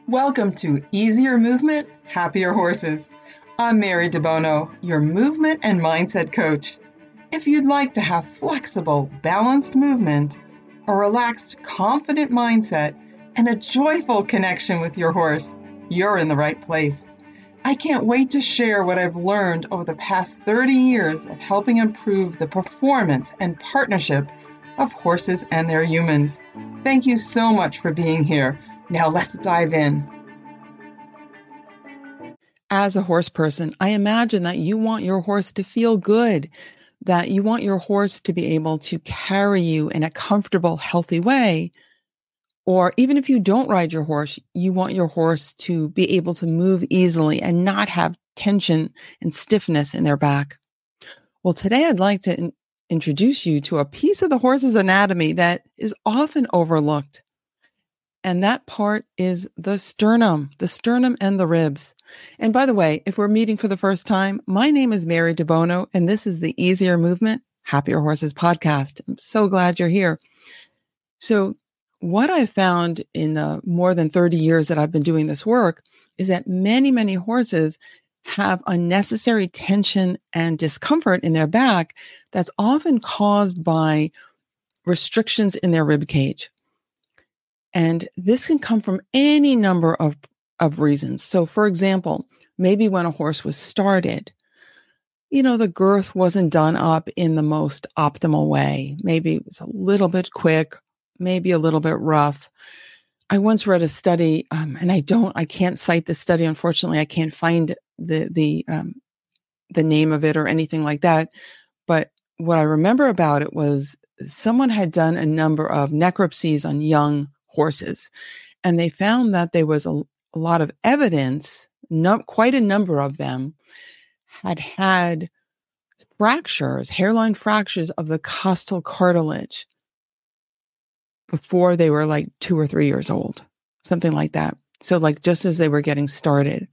Welcome to Easier Movement, Happier Horses. I'm Mary DeBono, your movement and mindset coach. If you'd like to have flexible, balanced movement, a relaxed, confident mindset, and a joyful connection with your horse, you're in the right place. I can't wait to share what I've learned over the past 30 years of helping improve the performance and partnership of horses and their humans. Thank you so much for being here. Now let's dive in. As a horse person, I imagine that you want your horse to feel good, that you want your horse to be able to carry you in a comfortable, healthy way. Or even if you don't ride your horse, you want your horse to be able to move easily and not have tension and stiffness in their back. Well, today I'd like to introduce you to a piece of the horse's anatomy that is often overlooked. And that part is the sternum and the ribs. And by the way, if we're meeting for the first time, my name is Mary DeBono, and this is the Easier Movement, Happier Horses podcast. I'm so glad you're here. So what I've found in the more than 30 years that I've been doing this work is that many, many horses have unnecessary tension and discomfort in their back that's often caused by restrictions in their rib cage. And this can come from any number of reasons. So for example, maybe when a horse was started, the girth wasn't done up in the most optimal way. Maybe it was a little bit quick, maybe a little bit rough. I once read a study, and I can't cite the study. Unfortunately, I can't find the name of it or anything like that. But what I remember about it was someone had done a number of necropsies on young horses, and they found that there was a lot of evidence, quite a number of them had fractures, hairline fractures of the costal cartilage before they were like 2 or 3 years old, something like that. So like just as they were getting started.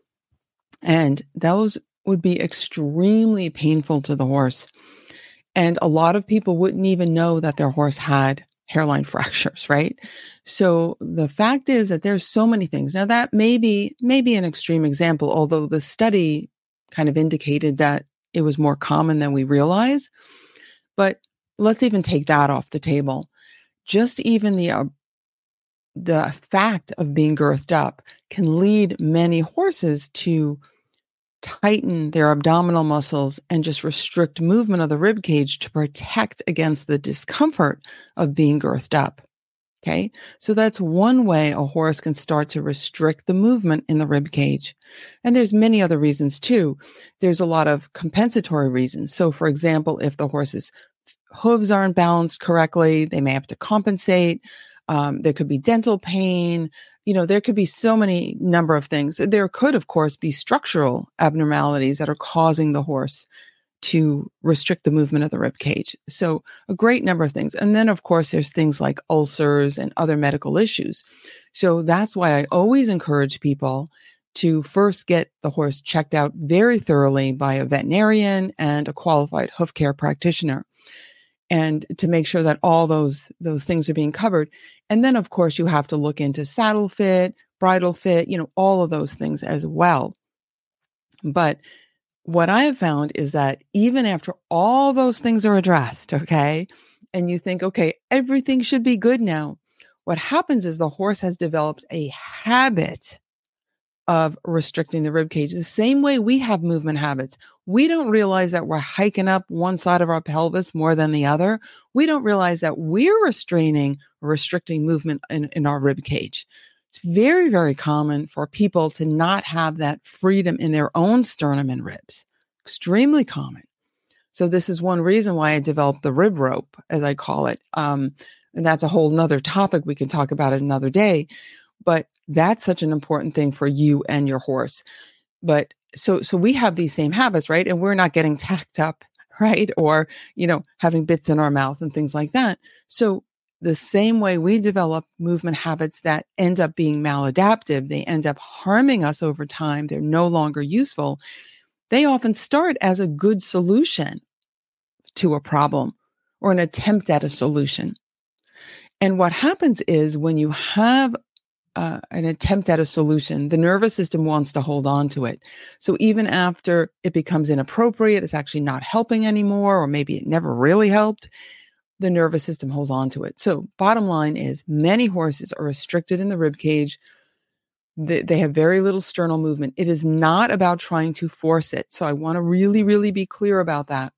And those would be extremely painful to the horse. And a lot of people wouldn't even know that their horse had hairline fractures, right? So the fact is that there's so many things. Now that may be an extreme example, although the study kind of indicated that it was more common than we realize. But let's even take that off the table. Just even the fact of being girthed up can lead many horses to tighten their abdominal muscles and just restrict movement of the rib cage to protect against the discomfort of being girthed up. Okay. So that's one way a horse can start to restrict the movement in the rib cage. And there's many other reasons too. There's a lot of compensatory reasons. So for example, if the horse's hooves aren't balanced correctly, they may have to compensate. There could be dental pain. There could be so many number of things. There could, of course, be structural abnormalities that are causing the horse to restrict the movement of the rib cage. So a great number of things. And then, of course, there's things like ulcers and other medical issues. So that's why I always encourage people to first get the horse checked out very thoroughly by a veterinarian and a qualified hoof care practitioner, and to make sure that all those things are being covered. And then, of course, you have to look into saddle fit, bridle fit, all of those things as well. But what I have found is that even after all those things are addressed, okay, and you think, okay, everything should be good now, what happens is the horse has developed a habit of restricting the rib cage, the same way we have movement habits. We don't realize that we're hiking up one side of our pelvis more than the other. We don't realize that we're restricting movement in our rib cage. It's very, very common for people to not have that freedom in their own sternum and ribs. Extremely common. So this is one reason why I developed the rib rope, as I call it. And that's a whole nother topic. We can talk about it another day. But that's such an important thing for you and your horse. But so we have these same habits, right? And we're not getting tacked up, right? Or, having bits in our mouth and things like that. So the same way we develop movement habits that end up being maladaptive, they end up harming us over time. They're no longer useful. They often start as a good solution to a problem or an attempt at a solution. And what happens is when you have an attempt at a solution. The nervous system wants to hold on to it. So even after it becomes inappropriate, it's actually not helping anymore, or maybe it never really helped, the nervous system holds on to it. So bottom line is many horses are restricted in the rib cage. They have very little sternal movement. It is not about trying to force it. So I want to really, really be clear about that.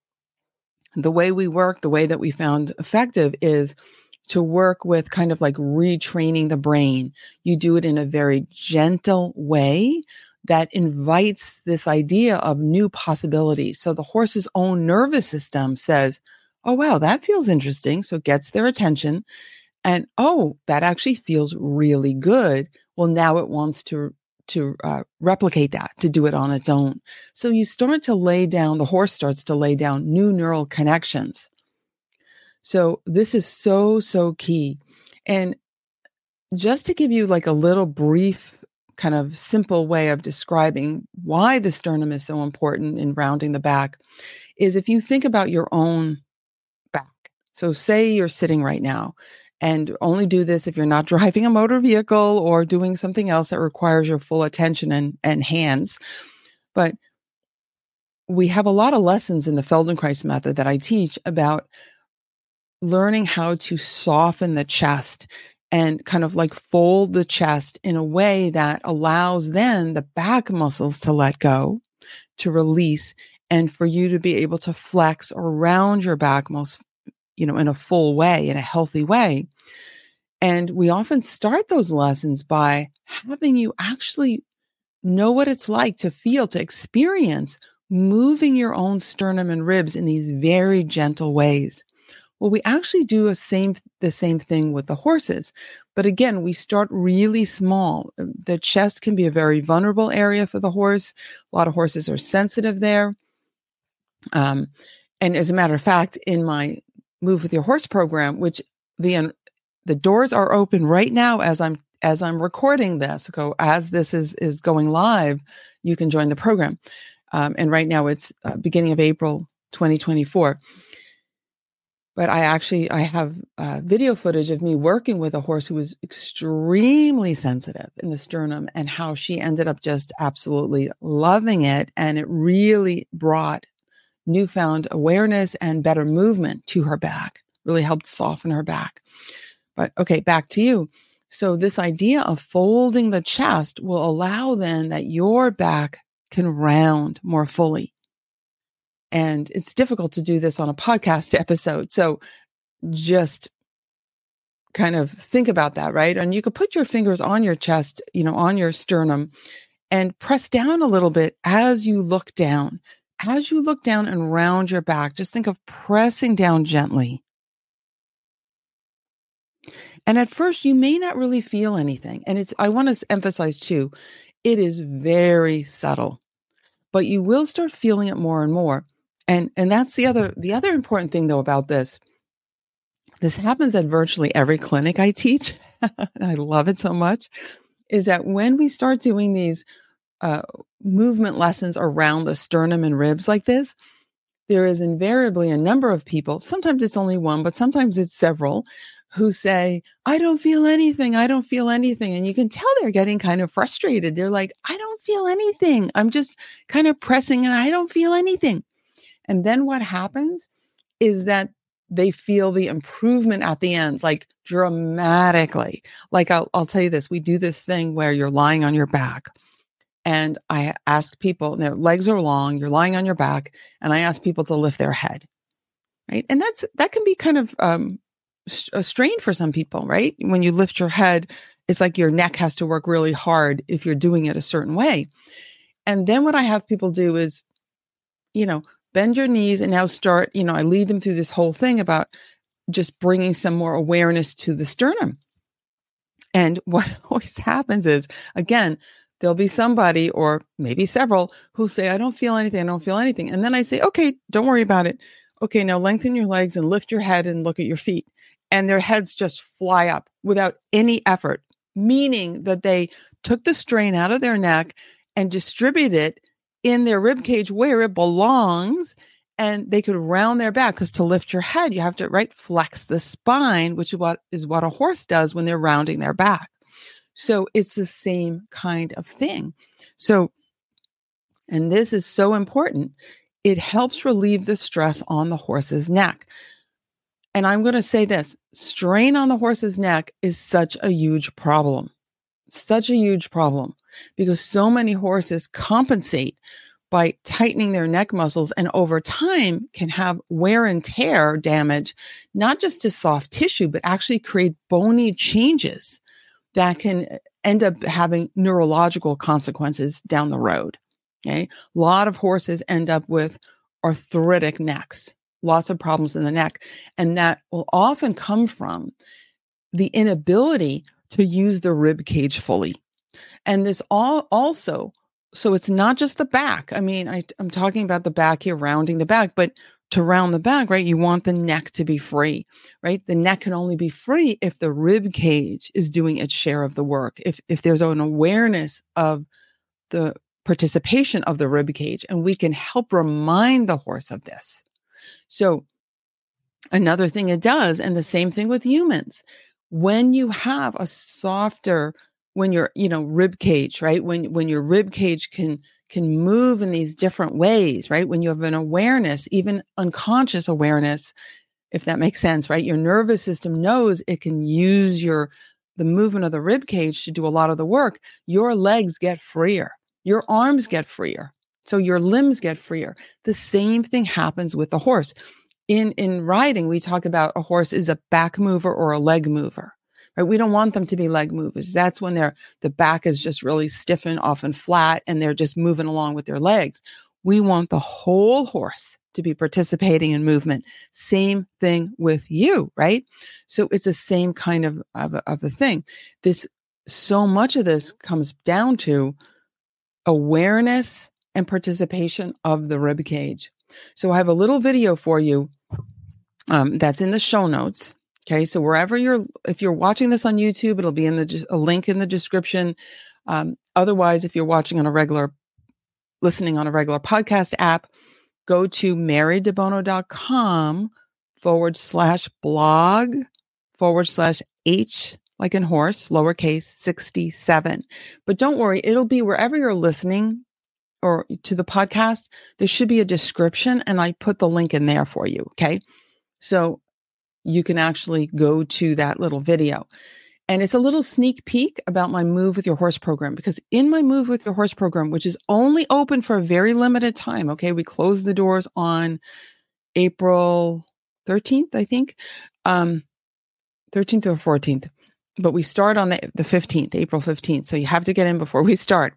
The way we work, the way that we found effective is to work with kind of like retraining the brain. You do it in a very gentle way that invites this idea of new possibilities. So the horse's own nervous system says, oh, wow, that feels interesting. So it gets their attention. And, oh, that actually feels really good. Well, now it wants to replicate that, to do it on its own. So you start to lay down, the horse starts to lay down new neural connections. So this is so, so key. And just to give you like a little brief kind of simple way of describing why the sternum is so important in rounding the back is if you think about your own back. So say you're sitting right now, and only do this if you're not driving a motor vehicle or doing something else that requires your full attention and hands. But we have a lot of lessons in the Feldenkrais method that I teach about learning how to soften the chest and kind of like fold the chest in a way that allows then the back muscles to let go, to release, and for you to be able to flex or round your back in a full way, in a healthy way. And we often start those lessons by having you actually know what it's like to feel, to experience moving your own sternum and ribs in these very gentle ways. Well, we actually do the same thing with the horses. But again, we start really small. The chest can be a very vulnerable area for the horse. A lot of horses are sensitive there. And as a matter of fact, in my Move with Your Horse program, which the doors are open right now as I'm recording this. So as this is going live, you can join the program. And right now it's beginning of April 2024. But I have video footage of me working with a horse who was extremely sensitive in the sternum and how she ended up just absolutely loving it. And it really brought newfound awareness and better movement to her back, really helped soften her back. But okay, back to you. So this idea of folding the chest will allow then that your back can round more fully. And it's difficult to do this on a podcast episode. So just kind of think about that, right? And you could put your fingers on your chest, on your sternum, and press down a little bit as you look down. As you look down and round your back, just think of pressing down gently. And at first, you may not really feel anything. And I want to emphasize too, it is very subtle, but you will start feeling it more and more. And that's the other important thing though about this. This happens at virtually every clinic I teach, and I love it so much, is that when we start doing these movement lessons around the sternum and ribs like this, there is invariably a number of people, sometimes it's only one, but sometimes it's several, who say, I don't feel anything. I don't feel anything. And you can tell they're getting kind of frustrated. They're like, I don't feel anything. I'm just kind of pressing and I don't feel anything. And then what happens is that they feel the improvement at the end, like dramatically. Like I'll tell you this, we do this thing where you're lying on your back. And I ask people, their legs are long, you're lying on your back, and I ask people to lift their head, right? And that can be kind of a strain for some people, right? When you lift your head, it's like your neck has to work really hard if you're doing it a certain way. And then what I have people do is, bend your knees and now start, I lead them through this whole thing about just bringing some more awareness to the sternum. And what always happens is, again, there'll be somebody or maybe several who say, I don't feel anything. I don't feel anything. And then I say, okay, don't worry about it. Okay, now lengthen your legs and lift your head and look at your feet. And their heads just fly up without any effort, meaning that they took the strain out of their neck and distributed it in their rib cage where it belongs. And they could round their back, because to lift your head, you have to flex the spine, which is what a horse does when they're rounding their back. So it's the same kind of thing. So, and this is so important, it helps relieve the stress on the horse's neck. And I'm going to say this, strain on the horse's neck is such a huge problem. Such a huge problem because so many horses compensate by tightening their neck muscles and over time can have wear and tear damage, not just to soft tissue, but actually create bony changes that can end up having neurological consequences down the road. Okay. A lot of horses end up with arthritic necks, lots of problems in the neck. And that will often come from the inability to use the rib cage fully. And this also, so it's not just the back. I mean, I'm talking about the back here, rounding the back, but to round the back, right, you want the neck to be free, right? The neck can only be free if the rib cage is doing its share of the work, if there's an awareness of the participation of the rib cage, and we can help remind the horse of this. So another thing it does, and the same thing with humans, when you have a softer, when your, rib cage, right? When your rib cage can move in these different ways, right? When you have an awareness, even unconscious awareness, if that makes sense, right? Your nervous system knows it can use the movement of the rib cage to do a lot of the work. Your legs get freer. Your arms get freer. So your limbs get freer. The same thing happens with the horse. In riding, we talk about a horse is a back mover or a leg mover, right? We don't want them to be leg movers. That's when the back is just really stiff and often flat and they're just moving along with their legs. We want the whole horse to be participating in movement. Same thing with you, right? So it's the same kind of a thing. So much of this comes down to awareness and participation of the rib cage. So I have a little video for you that's in the show notes. Okay. So if you're watching this on YouTube, it'll be in a link in the description. Otherwise, if you're listening on a regular podcast app, go to marydebono.com/blog/H like in horse, lowercase 67. But don't worry, it'll be wherever you're listening or to the podcast, there should be a description and I put the link in there for you. Okay. So you can actually go to that little video and it's a little sneak peek about my Move with Your Horse program, because in my Move with Your Horse program, which is only open for a very limited time. Okay. We close the doors on April 13th, I think, 13th or 14th, but we start on the 15th, April 15th. So you have to get in before we start.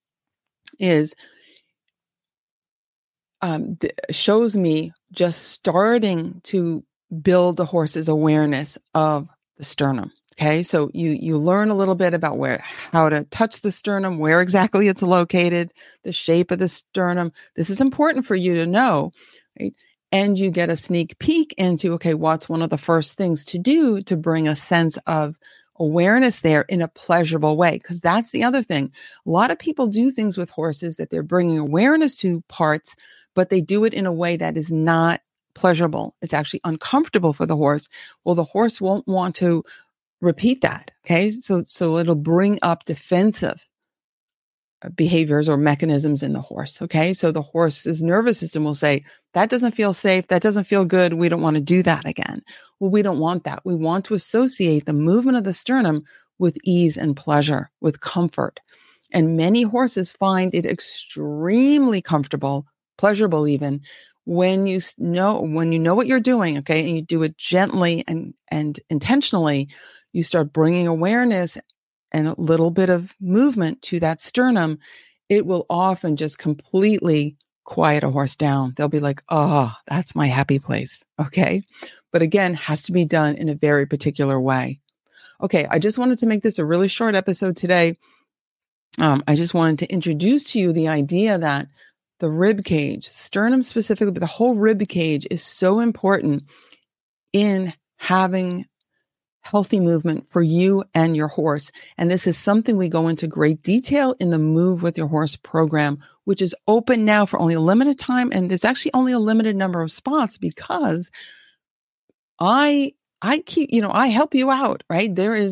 Shows me just starting to build the horse's awareness of the sternum. Okay. So you learn a little bit about how to touch the sternum, where exactly it's located, the shape of the sternum. This is important for you to know, right? And you get a sneak peek into, okay, what's one of the first things to do to bring a sense of awareness there in a pleasurable way. Because that's the other thing. A lot of people do things with horses that they're bringing awareness to parts, but they do it in a way that is not pleasurable. It's actually uncomfortable for the horse. Well, the horse won't want to repeat that. Okay. So it'll bring up defensive behaviors or mechanisms in the horse. Okay. So the horse's nervous system will say, that doesn't feel safe. That doesn't feel good. We don't want to do that again. Well, we don't want that. We want to associate the movement of the sternum with ease and pleasure, with comfort. And many horses find it extremely comfortable, pleasurable even, when you know what you're doing, okay, and you do it gently and intentionally, you start bringing awareness and a little bit of movement to that sternum, it will often just completely quiet a horse down. They'll be like, oh, that's my happy place. Okay. But again, has to be done in a very particular way. Okay. I just wanted to make this a really short episode today. I just wanted to introduce to you the idea that the rib cage, sternum specifically, but the whole rib cage is so important in having healthy movement for you and your horse. And this is something we go into great detail in the Move with Your Horse program, which is open now for only a limited time. And there's actually only a limited number of spots because I help you out, right? There is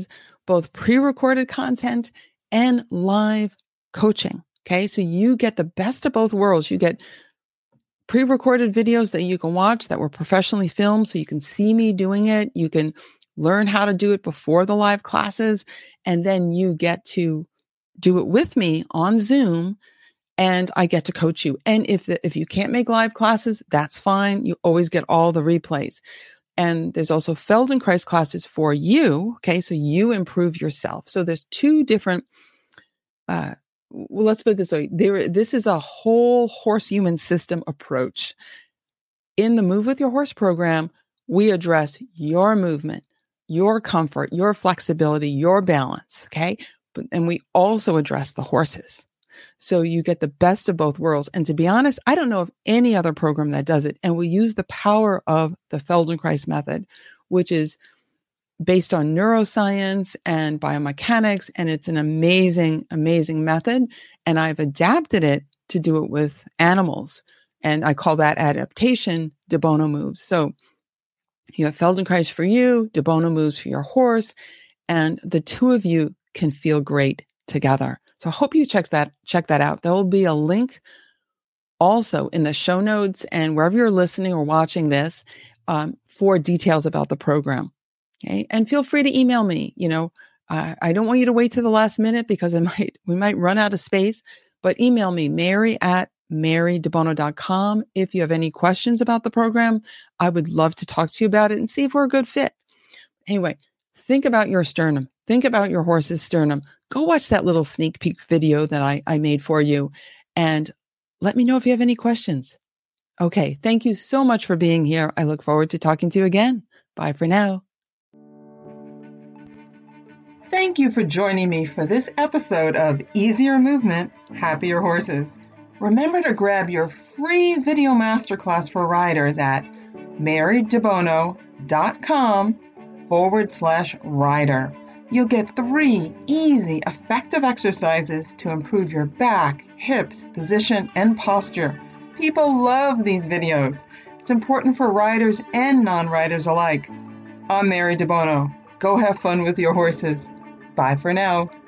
both pre-recorded content and live coaching. Okay. So you get the best of both worlds. You get pre-recorded videos that you can watch that were professionally filmed so you can see me doing it. You can learn how to do it before the live classes. And then you get to do it with me on Zoom, and I get to coach you. And if you can't make live classes, that's fine. You always get all the replays. And there's also Feldenkrais classes for you. Okay. So you improve yourself. So there's two different, well, let's put it this way. This is a whole horse human system approach. In the Move with Your Horse program, we address your movement, your comfort, your flexibility, your balance. Okay. And we also address the horses. So you get the best of both worlds. And to be honest, I don't know of any other program that does it. And we use the power of the Feldenkrais method, which is based on neuroscience and biomechanics. And it's an amazing, amazing method. And I've adapted it to do it with animals. And I call that adaptation De Bono moves. So you have Feldenkrais for you, De Bono moves for your horse, and the two of you can feel great together. So I hope you check that out. There will be a link also in the show notes and wherever you're listening or watching this for details about the program. Okay. And feel free to email me. I don't want you to wait to the last minute because we might run out of space, but email me, mary@marydebono.com. If you have any questions about the program, I would love to talk to you about it and see if we're a good fit. Anyway, think about your sternum. Think about your horse's sternum. Go watch that little sneak peek video that I made for you and let me know if you have any questions. Okay. Thank you so much for being here. I look forward to talking to you again. Bye for now. Thank you for joining me for this episode of Easier Movement, Happier Horses. Remember to grab your free video masterclass for riders at marydebono.com/rider. You'll get 3 easy, effective exercises to improve your back, hips, position, and posture. People love these videos. It's important for riders and non-riders alike. I'm Mary DeBono. Go have fun with your horses. Bye for now.